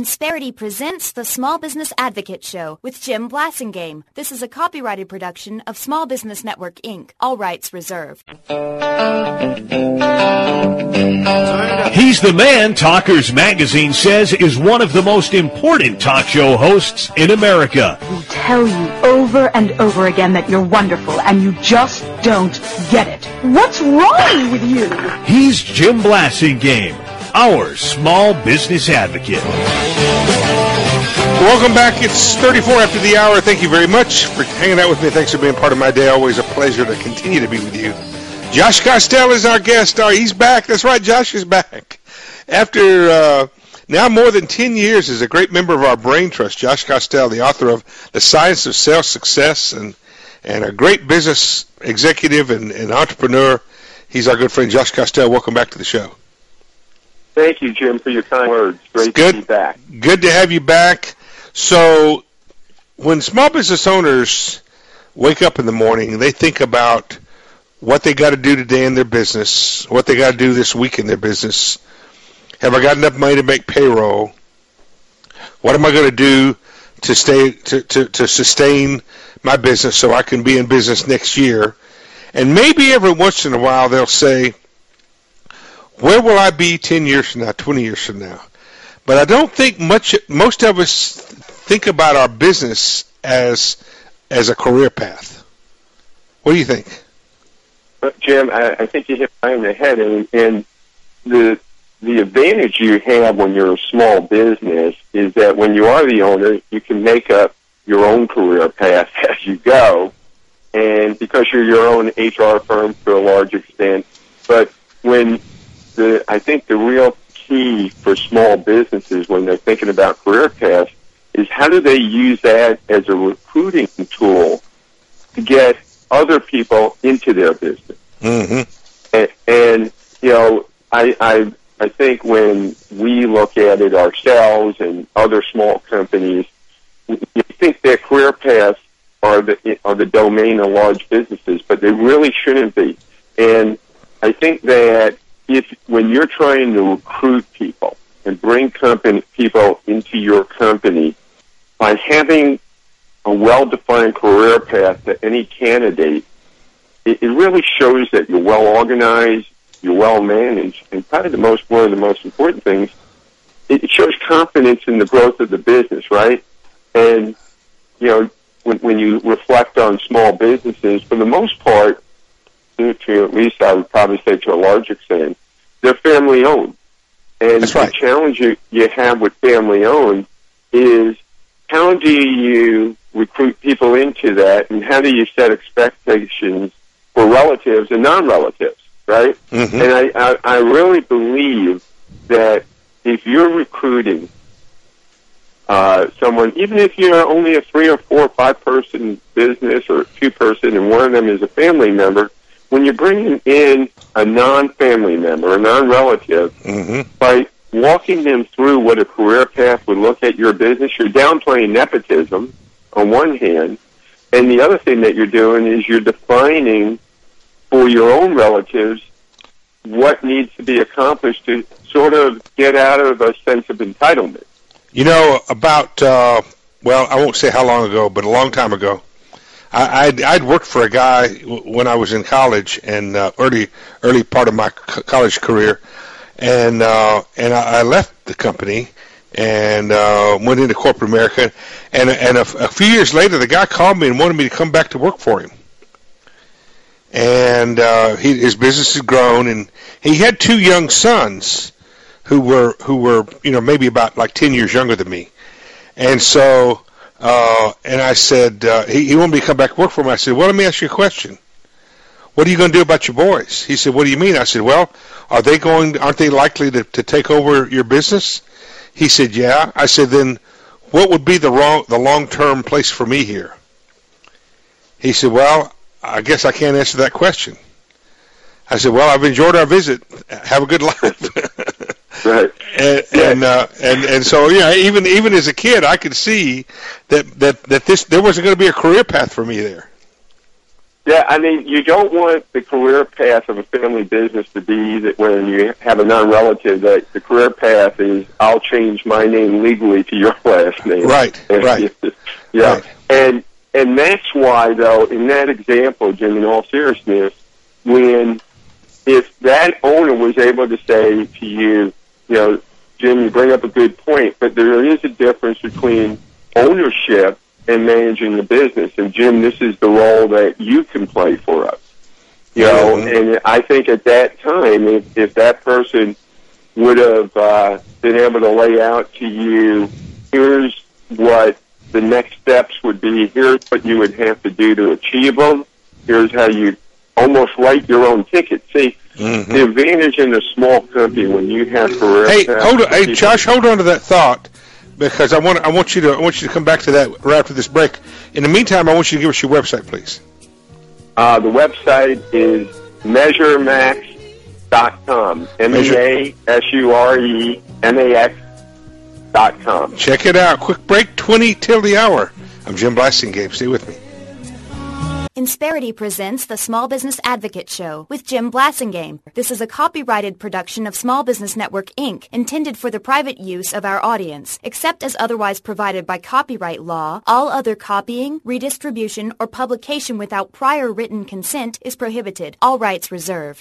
Insperity presents the Small Business Advocate Show with Jim Blasingame. This is a copyrighted production of Small Business Network, Inc. All rights reserved. He's the man Talkers Magazine says is one of the most important talk show hosts in America. We tell you over and over again that you're wonderful, and you just don't get it. What's wrong with you? He's Jim Blasingame, our small business advocate. Welcome back. It's 34 after the hour. Thank you very much for hanging out with me. Thanks for being part of my day. Always a pleasure to continue to be with you. Josh Costell is our guest. He's back. That's right, Josh is back. After now more than 10 years as a great member of our Brain Trust, Josh Costell, the author of The Science of Sales Success and a great business executive and entrepreneur. He's our good friend, Josh Costell. Welcome back to the show. Thank you, Jim, for your kind words. Great to be back. Good to have you back. So when small business owners wake up in the morning, they think about what they got to do today in their business, what they got to do this week in their business. Have I got enough money to make payroll? What am I going to do to sustain my business so I can be in business next year? And maybe every once in a while they'll say, where will I be 10 years from now, 20 years from now? But I don't think most of us think about our business as a career path. What do you think? Jim, I think you hit right on the head, and the advantage you have when you're a small business is that when you are the owner, you can make up your own career path as you go, and because you're your own HR firm to a large extent. But I think the real key for small businesses when they're thinking about career paths is how do they use that as a recruiting tool to get other people into their business. Mm-hmm. And you know, I think when we look at it ourselves and other small companies, we think their career paths are the domain of large businesses, but they really shouldn't be. And I think that when you're trying to recruit people and bring people into your company, by having a well-defined career path to any candidate, it really shows that you're well-organized, you're well-managed, and probably one of the most important things, it shows confidence in the growth of the business, right? And, you know, when you reflect on small businesses, for the most part, to at least I would probably say to a large extent, they're family-owned. And that's right. The challenge you have with family-owned is how do you recruit people into that, and how do you set expectations for relatives and non-relatives, right? Mm-hmm. And I really believe that if you're recruiting someone, even if you're only a 3 or 4 or 5 person business or 2-person and one of them is a family member, when you're bringing in a non-family member, a non-relative, mm-hmm. by walking them through what a career path would look at your business, you're downplaying nepotism on one hand, and the other thing that you're doing is you're defining for your own relatives what needs to be accomplished to sort of get out of a sense of entitlement. You know, about, I won't say how long ago, but a long time ago, I'd worked for a guy when I was in college and early part of my college career, and I left the company and went into corporate America, and a few years later, the guy called me and wanted me to come back to work for him. And his business had grown, and he had 2 young sons who were maybe about like 10 years younger than me, and so. And I said, he wanted me to come back to work for him. I said, well, let me ask you a question. What are you going to do about your boys? He said, what do you mean? I said, well, aren't they likely to take over your business? He said, yeah. I said, then what would be the long-term place for me here? He said, well, I guess I can't answer that question. I said, well, I've enjoyed our visit. Have a good life. Right. And so, yeah, even as a kid, I could see that there wasn't going to be a career path for me there. Yeah, I mean, you don't want the career path of a family business to be that when you have a non-relative, that the career path is, I'll change my name legally to your last name. Right, right. Yeah, right. And that's why, though, in that example, Jim, in all seriousness, if that owner was able to say to you, Jim, you bring up a good point, but there is a difference between ownership and managing the business. And Jim, this is the role that you can play for us. And I think at that time, if that person would have been able to lay out to you, here's what the next steps would be, here's what you would have to do to achieve them, here's how you almost write your own ticket. See, the advantage in a small company when you have career. Hey, Josh, hold on to that thought, because I want you to come back to that right after this break. In the meantime, I want you to give us your website, please. The website is MeasureMax.com. MEASUREMAX.com. Check it out. Quick break, 20 till the hour. I'm Jim Blasingame. Stay with me. Insperity presents the Small Business Advocate Show with Jim Blasingame. This is a copyrighted production of Small Business Network, Inc., intended for the private use of our audience. Except as otherwise provided by copyright law, all other copying, redistribution, or publication without prior written consent is prohibited. All rights reserved.